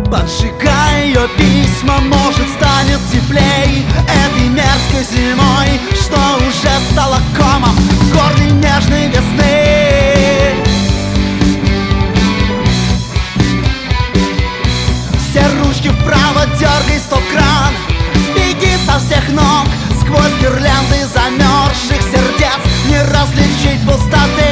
Поджигая ее письма, может, станет теплей этой мерзкой зимой, что уже стала комом в горле нежной весны. Все ручки вправо, дергай стоп-кран, беги со всех ног сквозь гирлянды замерзших сердец, не различить пустоты.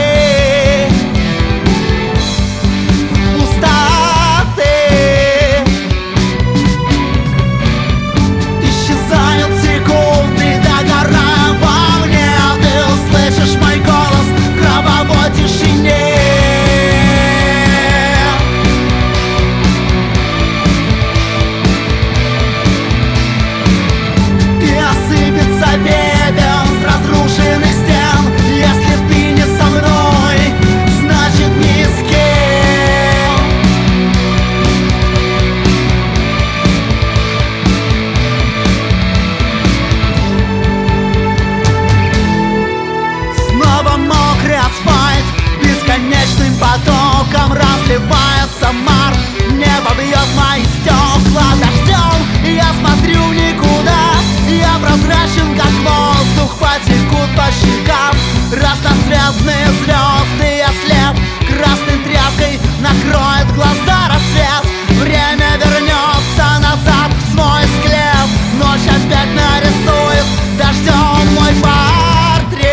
Бесконечным потоком разливается март. Небо бьет мои стекла дождем, я смотрю в никуда. Я прозрачен, как воздух, потекут по щекам разноцветные звезды. Я слеп, красной тряпкой накроет глаза рассвет. Время вернется назад в свой склеп. Ночь опять нарисует дождем мой портрет.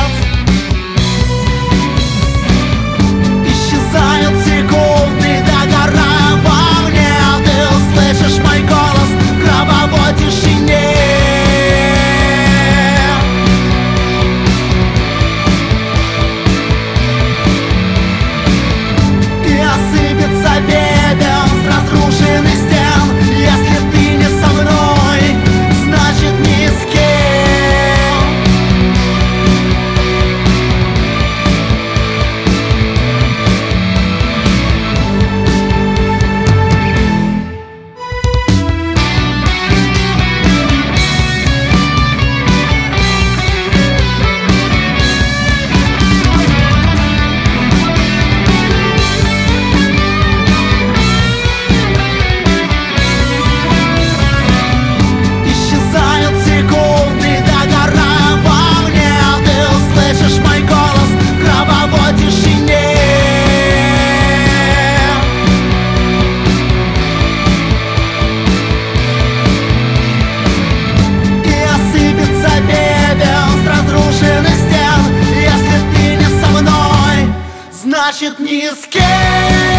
Исчезают секунды, догорая во мне. Ты услышишь мой голос в гробовой тишине. И осыпется бебем с разрушенных стен. Если ты не со мной, значит ни с кем. Значит ни с кем.